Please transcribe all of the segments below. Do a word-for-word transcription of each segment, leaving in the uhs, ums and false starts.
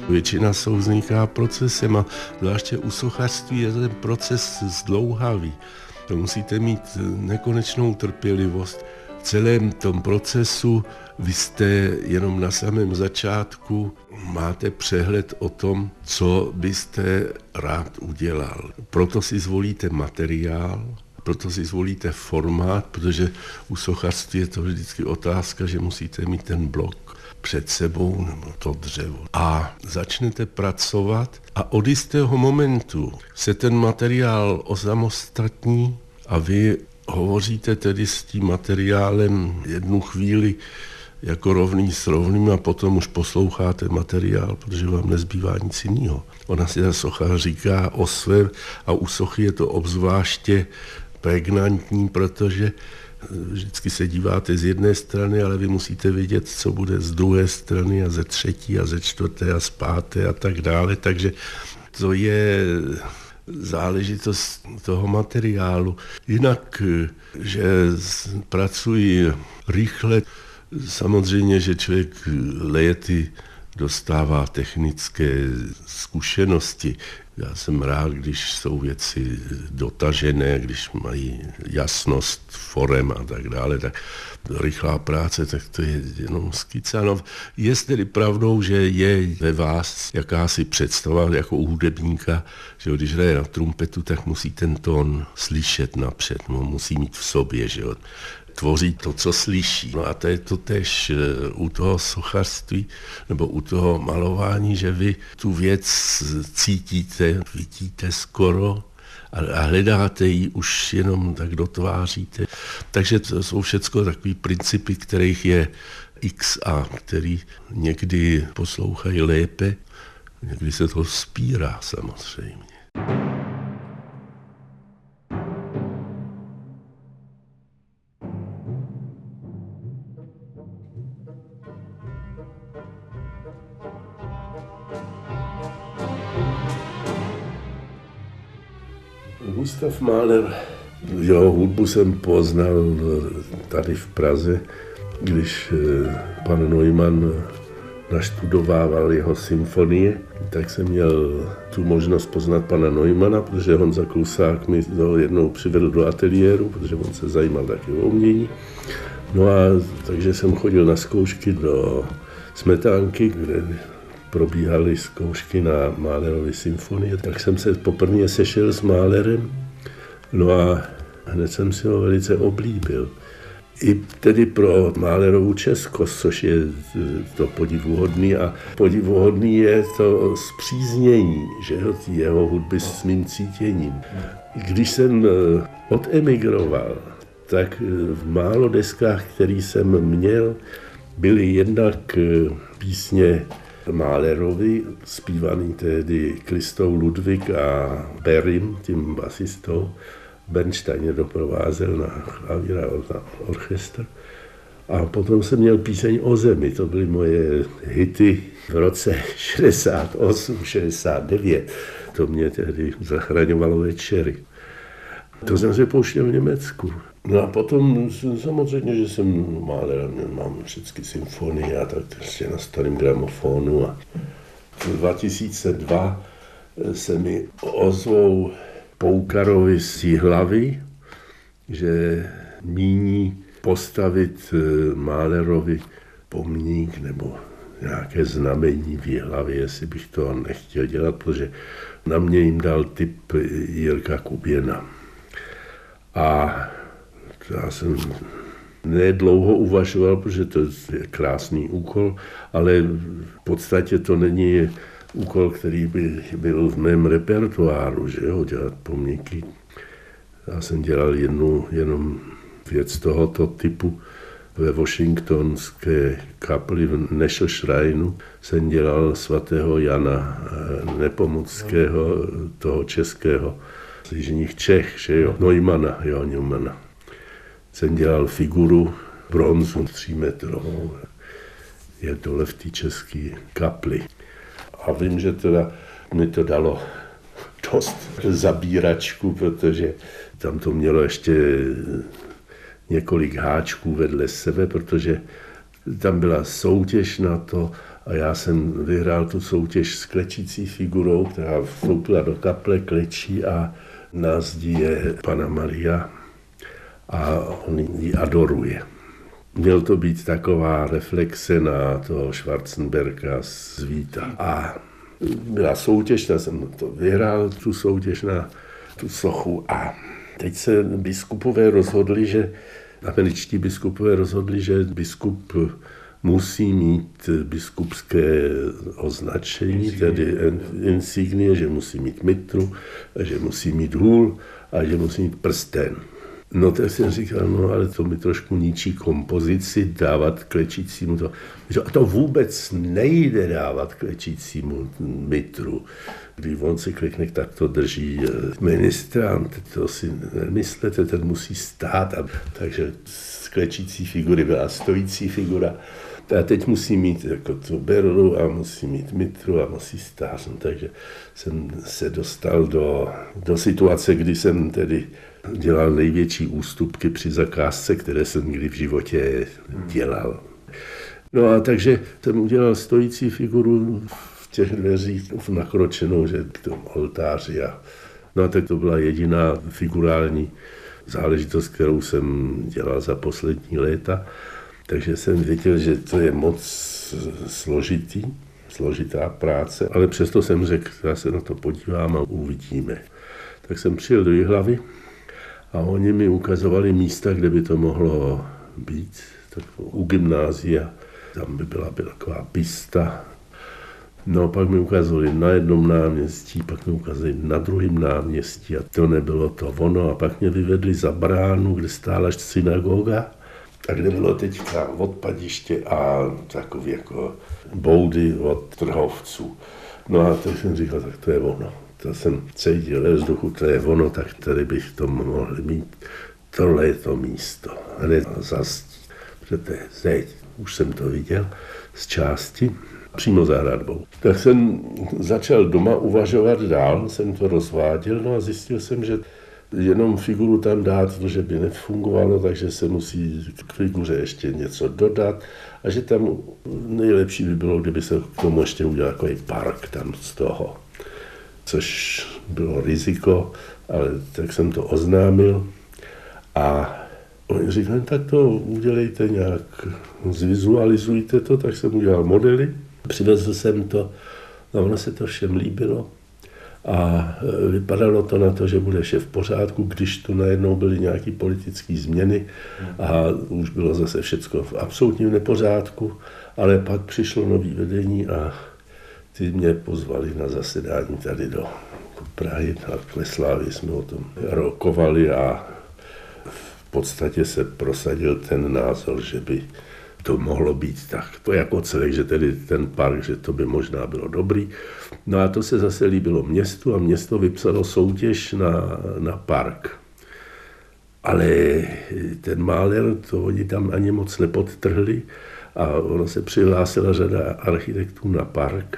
Většina jsou vzniká procesem a zvláště u sochařství je ten proces zdlouhavý. To musíte mít nekonečnou trpělivost. V celém tom procesu vy jste jenom na samém začátku, máte přehled o tom, co byste rád udělal. Proto si zvolíte materiál, proto si zvolíte formát, protože u sochařství je to vždycky otázka, že musíte mít ten blok před sebou nebo to dřevo. A začnete pracovat a od jistého momentu se ten materiál osamostatní a vy hovoříte tedy s tím materiálem jednu chvíli jako rovný s rovným a potom už posloucháte materiál, protože vám nezbývá nic jiného. Ona si ta socha říká o své a u sochy je to obzvláště pregnantní, protože vždycky se díváte z jedné strany, ale vy musíte vědět, co bude z druhé strany a ze třetí a ze čtvrté a z páté a tak dále. Takže to je záležitost toho materiálu. Jinak, že pracuji rychle, samozřejmě, že člověk lety dostává technické zkušenosti. Já jsem rád, když jsou věci dotažené, když mají jasnost forem a tak dále, tak rychlá práce, tak to je jenom skica. No, je tedy pravdou, že je ve vás jakási představa jako u hudebníka, že když hraje na trumpetu, tak musí ten tón slyšet napřed, no, musí mít v sobě, že jo. Tvoří to, co slyší. No a to je to tež u toho sochařství nebo u toho malování, že vy tu věc cítíte, vidíte skoro a hledáte ji už jenom tak dotváříte. Takže to jsou všechno takové principy, kterých je X a který někdy poslouchají lépe, někdy se to spírá samozřejmě. Gustav Mahler, jeho hudbu jsem poznal tady v Praze, když pan Neumann naštudovával jeho symfonie, tak jsem měl tu možnost poznat pana Neumana, protože Honza Klusák mi to jednou přivedl do ateliéru, protože on se zajímal taky o umění. No a takže jsem chodil na zkoušky do Smetánky, kde probíhaly zkoušky na Mahlerovy symfonie, tak jsem se poprvé sešel s Mahlerem, no a hned jsem si ho velice oblíbil. I tedy pro Mahlerovu českost, což je to podivuhodný a podivuhodný je to zpříznění, že jeho hudby s mým cítěním. Když jsem odemigroval, tak v málo deskách, který jsem měl, byly jednak písně Mahlerovi, zpívaný tehdy Kristou Ludwig a Berim, tím basistou. Bernstein je doprovázel na klavír a na orchestr. A potom jsem měl píseň o zemi, to byly moje hity v roce šedesát osm šedesát devět. To mě tehdy zachraňovalo večery. To jsem se pouštěl v Německu. No a potom samozřejmě, že jsem Mahlera, mám všechny symfonie a tak ještě na starém gramofonu. A v dva tisíce dva se mi ozvou Poukarovi z Jihlavy, že míní postavit Mahlerovi pomník nebo nějaké znamení v Jihlavě, jestli bych to nechtěl dělat, protože na mě jim dal tip Jirka Kuběna. A já jsem nedlouho uvažoval, protože to je krásný úkol, ale v podstatě to není úkol, který by byl v mém repertoáru, že jo, dělat pomníky. Já jsem dělal jednu jenom věc tohoto typu ve washingtonské kapli v National Shrine. Jsem dělal svatého Jana Nepomuckého, toho českého z jižních Čech, že jo, Neumana, jo, Neumana. Jsem dělal figuru bronzu třímetrovou. Je dole v té české kapli. A vím, že teda mi to dalo dost zabíračku, protože tam to mělo ještě několik háčků vedle sebe, protože tam byla soutěž na to A já jsem vyhrál tu soutěž s klečící figurou, která vstoupila do kaple, klečí a na zdi je Panna Maria a on ji adoruje. Měl to být taková reflexe na toho Schwarzenberga z Víta. A byla soutěž, já jsem to vyhrál, tu soutěž na tu sochu. A teď se biskupové rozhodli, že američtí biskupové rozhodli, že biskup musí mít biskupské označení, tedy insignie, že musí mít mitru, že musí mít hůl a že musí mít prsten. No tak jsem říkal, no ale to mi trošku ničí kompozici dávat klečícímu to. A to vůbec nejde dávat klečícímu mitru. Když on si klikne, tak to drží ministrant, to si nemyslete, ten musí stát. A, takže z klečící figury byla stojící figura. A teď musí mít jako tu berlu a musí mít mitru a musí stát. No, takže jsem se dostal do, do situace, kdy jsem tedy dělal největší ústupky při zakázce, které jsem kdy v životě dělal. No a takže jsem udělal stojící figuru v těch dveřích nakročenou, že k tomu oltáři. A, no a tak to byla jediná figurální záležitost, kterou jsem dělal za poslední léta. Takže jsem věděl, že to je moc složitý, složitá práce, ale přesto jsem řekl, já se na to podívám a uvidíme. Tak jsem přijel do Jihlavy a oni mi ukazovali místa, kde by to mohlo být. Tak u gymnázia, tam by byla, byla taková pista. No pak mi ukazovali na jednom náměstí, pak mi ukazovali na druhém náměstí a to nebylo to ono. A pak mě vyvedli za bránu, kde stála synagoga. A kde bylo teďka odpadiště a takové jako boudy od trhovců. No a tak jsem říkal, tak to je ono. To jsem cítil ve vzduchu, to je ono, tak tady bych to mohl mít. Tohle je to místo. Hned za zdí, protože to je zeď. Už jsem to viděl z části, přímo za hradbou. Tak jsem začal doma uvažovat dál, jsem to rozváděl, no a zjistil jsem, že jenom figuru tam dát, že by nefungovalo, takže se musí k figuře ještě něco dodat a že tam nejlepší by bylo, kdyby se k tomu ještě udělal takový park tam z toho, což bylo riziko, ale tak jsem to oznámil a oni říkali, tak to udělejte nějak, zvizualizujte to, tak jsem udělal modely, přivezl jsem to, no ono se to všem líbilo. A vypadalo to na to, že bude vše v pořádku, když tu najednou byly nějaké politické změny a už bylo zase všecko v absolutním nepořádku, ale pak přišlo nový vedení a ty mě pozvali na zasedání tady do Prahy a v Kleslávě jsme o tom rokovali a v podstatě se prosadil ten názor, že by to mohlo být tak, to jako celek, že tedy ten park, že to by možná bylo dobrý. No a to se zase líbilo městu a město vypsalo soutěž na, na park. Ale ten Mahler, to oni tam ani moc nepodtrhli a ono se přihlásila řada architektů na park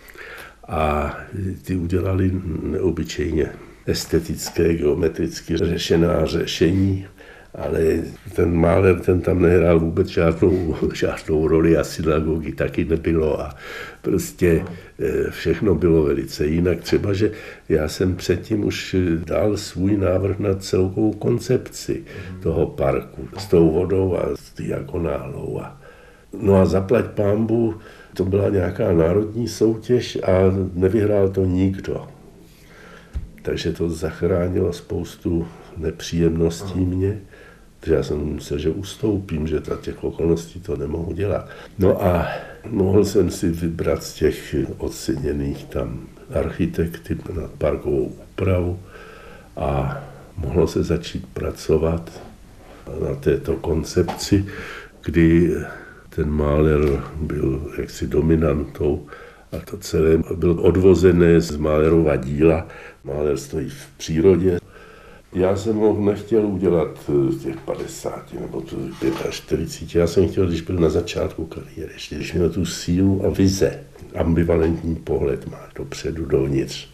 a ty udělali neobyčejně estetické, geometricky řešená řešení. Ale ten Mahler, ten tam nehrál vůbec žádnou, žádnou roli a synagogy taky nebylo a prostě všechno bylo velice jinak. Třeba, že já jsem předtím už dal svůj návrh na celkovou koncepci toho parku s tou vodou a s diagonálou. No a zaplať pánbu, to byla nějaká národní soutěž a nevyhrál to nikdo. Takže to zachránilo spoustu nepříjemností mě. Já jsem myslel, že ustoupím, že za těch okolností to nemohu dělat. No a mohl jsem si vybrat z těch oceněných tam architekty na parkovou úpravu a mohlo se začít pracovat na této koncepci, kdy ten Mahler byl jaksi dominantou a to celé bylo odvozené z Mahlerova díla. Mahler stojí v přírodě. Já jsem ho nechtěl udělat v těch padesáti nebo čtyřiceti pěti. Já jsem chtěl, když byl na začátku kariéry, ještě když měl tu sílu a vize, ambivalentní pohled má dopředu, dovnitř.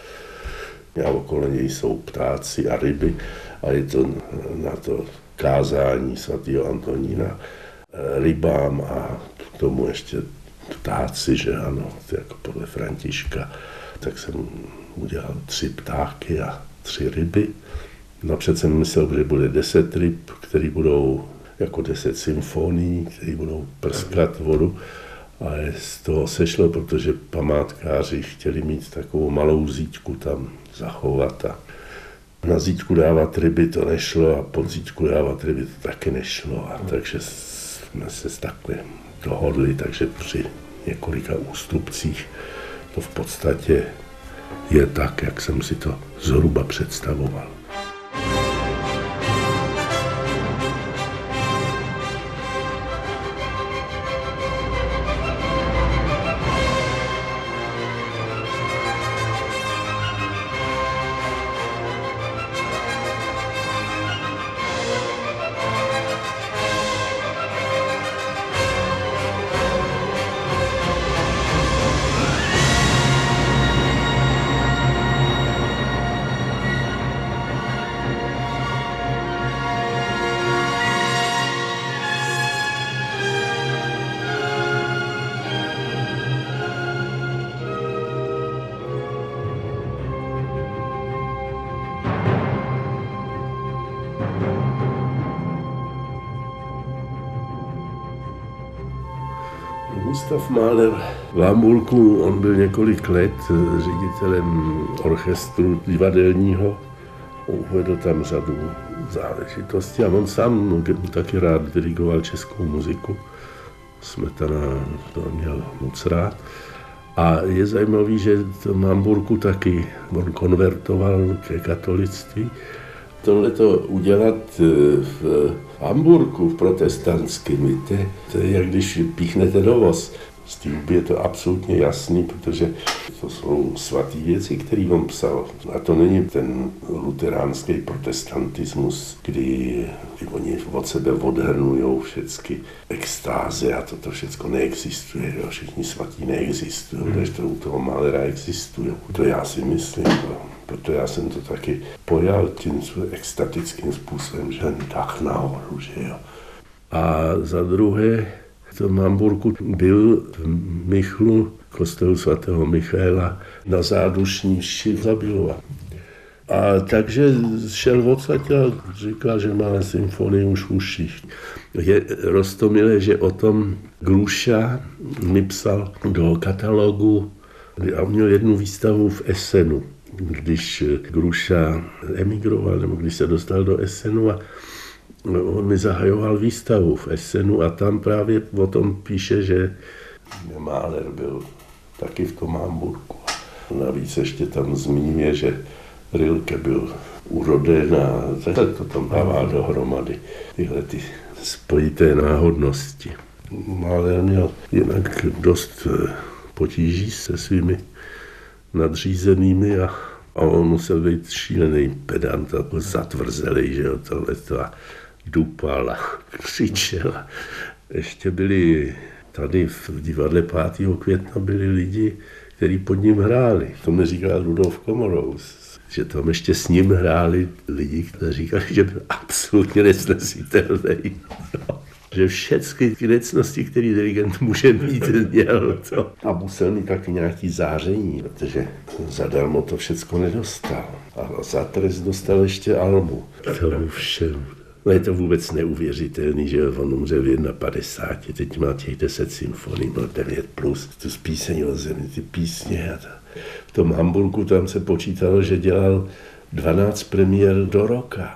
A okolo něj jsou ptáci a ryby a je to na to kázání svatého Antonína rybám a k tomu ještě ptáci, že ano, to jako podle Františka. Tak jsem udělal tři ptáky a tři ryby. Napřed jsem myslel, že bude deset ryb, které budou jako deset symfonií, které budou prskat vodu. Ale z toho sešlo, protože památkáři chtěli mít takovou malou zítku tam zachovat a na zítku dávat ryby to nešlo a pod zítku dávat ryby to taky nešlo. A takže jsme se takhle dohodli, takže při několika ústupcích to v podstatě je tak, jak jsem si to zhruba představoval. Gustav Mahler v Hamburku, on byl několik let ředitelem orchestru divadelního, uvedl tam řadu záležitostí a on sám taky rád dirigoval českou muziku. Smetana to měl moc rád. A je zajímavý, že v Hamburku taky on konvertoval ke katolictví. Tohleto udělat v Hamburku, v protestantském, to, to je jak když píchnete do voz. S tím je to absolutně jasný, protože to jsou svaté věci, které on psal. A to není ten luteránský protestantismus, kdy oni od sebe odhrnujou všechny extáze a toto všechno neexistuje. Jo? Všichni svatí neexistují, hmm. takže to u toho Mahlera existuje. To já si myslím. Jo? Proto já jsem to taky pojal tím extatickým způsobem, že tak nahoru, že jo. A za druhé, v tom Hamburku byl v Michlu, kostelu svatého Michaela, na zádušní mši Zabilova. A takže šel odsaď a říkal, že má symfonii už v uších. Je roztomilé, že o tom Gruša mi psal do katalogu a měl jednu výstavu v Essenu, když Gruša emigroval, nebo když se dostal do Essenu a on mi zahajoval výstavu v Essenu a tam právě o tom píše, že Mahler byl taky v tom Hamburku. Navíc ještě tam zmiňuje, že Rilke byl uroden a tak to tam dává dohromady tyhle ty spojité náhodnosti. Mahler měl jinak dost potíží se svými nadřízenými a, a on musel být šílený pedant a zatvrzelý, že jo, tohleto a dupal a křičel. Ještě byli tady v divadle pátého května byli lidi, kteří pod ním hráli. To mi říkal Rudolf Komorous, že tam ještě s ním hráli lidi, kteří říkali, že byl absolutně nesnesitelný. No. Že všechny ty věcnosti, které dirigent může mít, měl to. A musel mít taky nějaký záření, protože zadarmo to všecko nedostal. A za trest dostal ještě albu. Tomu všem. No je to vůbec neuvěřitelný, že on umře v padesáti jedna, teď má těch deset symfonií, no devět plus, tu z píseň o zemi, ty písně. A to. V tom Hamburku tam se počítalo, že dělal dvanáct premiér do roka.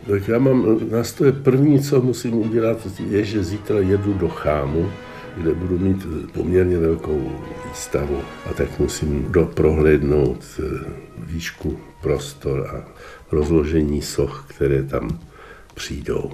Tak já mám na stole první, co musím udělat, je, že zítra jedu do Chámu, kde budu mít poměrně velkou výstavu a tak musím doprohlédnout výšku, prostor a rozložení soch, které tam přijdou.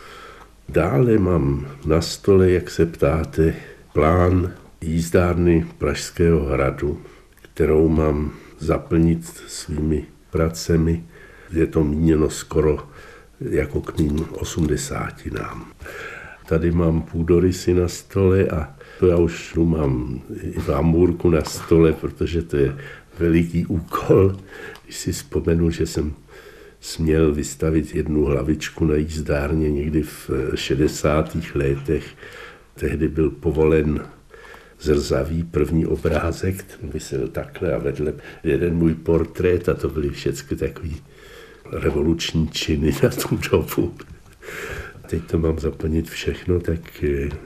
Dále mám na stole, jak se ptáte, plán jízdárny Pražského hradu, kterou mám zaplnit svými pracemi. Je to míněno skoro jako k mým osmdesátinám. Tady mám půdorysy na stole a to já už mám i v Hamburku na stole, protože to je veliký úkol. Když si vzpomenu, že jsem směl vystavit jednu hlavičku na jízdárně někdy v šedesátých letech. Tehdy byl povolen zrzavý první obrázek, ten visel takhle a vedle jeden můj portrét a to byly všechny takový revoluční činy na tu dobu. Teď to mám zaplnit všechno, tak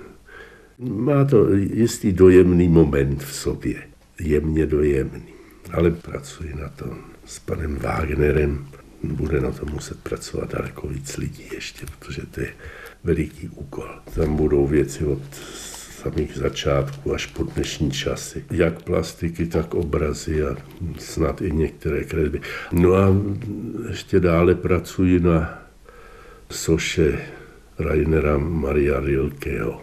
má to jistý dojemný moment v sobě. Jemně dojemný. Ale pracuji na tom s panem Wagnerem. Bude na to muset pracovat daleko víc lidí ještě, protože to je veliký úkol. Tam budou věci od samých začátků až po dnešní časy. Jak plastiky, tak obrazy a snad i některé kresby. No a ještě dále pracuji na soše Rainera Maria Rilkeho.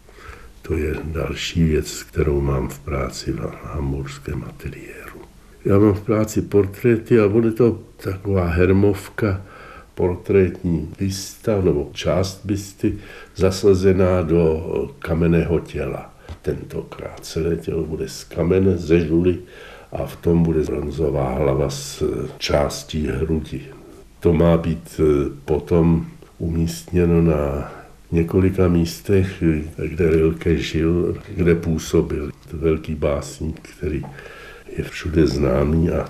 To je další věc, kterou mám v práci v hamburském ateliéru. Já mám v práci portréty a bude to taková hermovka, portrétní bysta nebo část bysty zasazená do kamenného těla. Tentokrát celé tělo bude z kamene, ze žuly a v tom bude bronzová hlava s částí hrudi. To má být potom umístěno na několika místech, kde Rilke žil, kde působil. To velký básník, který je všude známý a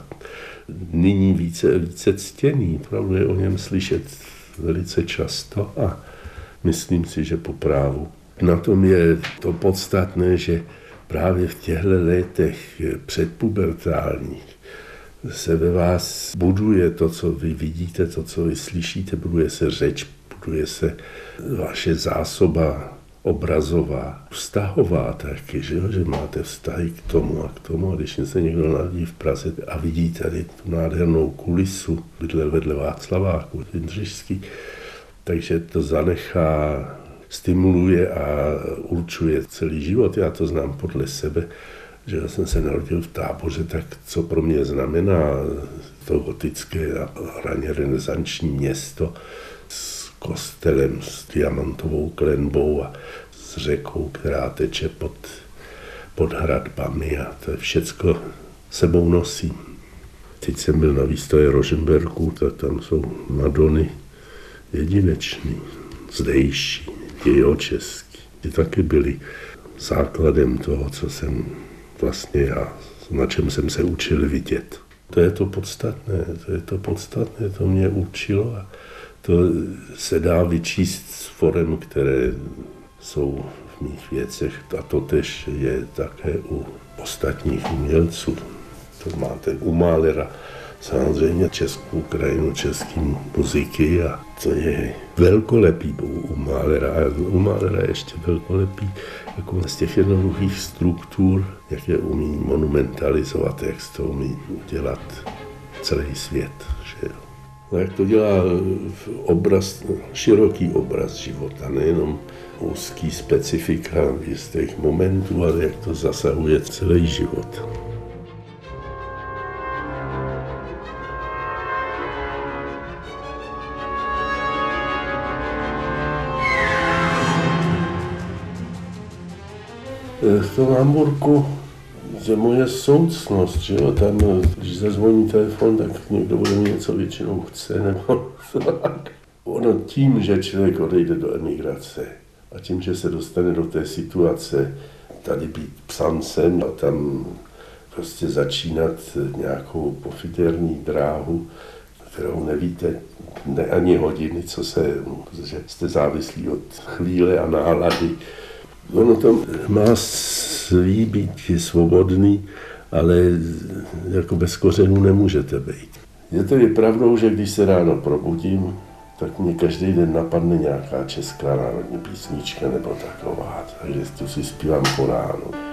nyní více, více ctěný. Pravdu je o něm slyšet velice často a myslím si, že po právu. Na tom je to podstatné, že právě v těchto letech předpubertálních se ve vás buduje to, co vy vidíte, to, co vy slyšíte, buduje se řeč, buduje se vaše zásoba obrazová, vztahová taky, že, že máte vztahy k tomu a k tomu. A když se někdo narodí v Praze a vidí tady tu nádhernou kulisu, bydlel vedle Václaváku, Jindřišský, takže to zanechá, stimuluje a určuje celý život. Já to znám podle sebe, že já jsem se narodil v Táboře, tak co pro mě znamená to gotické a raně renesanční město s kostelem, s diamantovou klenbou a s řekou, která teče pod, pod hradbami a to všecko sebou nosím. Teď jsem byl na výstavě Rožmberku, tak tam jsou Madony jedinečný, zdejší, dějočeský. Ty taky byly základem toho, co jsem vlastně já, na čem jsem se učil vidět. To je to podstatné, to je to podstatné, to mě učilo a to se dá vyčíst z forem, které jsou v mých věcech a to tež je také u ostatních umělců. To máte u Mahlera, samozřejmě českou krajinu, český muziky a to je velkolepý u Mahlera. A u Mahlera je ještě velkolepý jako z těch jednoduchých struktur, jak je umí monumentalizovat, jak to umí udělat celý svět. Že jo. No, jak to dělá obraz, široký obraz života, nejenom úzký specifika jistých momentů, ale jak to zasahuje celý život. V tom Hamburku je moje soucnost, že jo, tam, když zazvoní telefon, tak někdo bude mi něco většinou chce, nebo tak. Ono tím, že člověk odejde do emigrace a tím, že se dostane do té situace tady být psancem a tam prostě začínat nějakou pofiderní dráhu, kterou nevíte ne ani hodiny, co se, protože jste závislí od chvíle a nálady. Ono to má svý být svobodný, ale jako bez kořenů nemůžete být. Je to je pravdou, že když se ráno probudím, tak mě každý den napadne nějaká česká národní písnička nebo taková, takže tu si zpívám po ránu.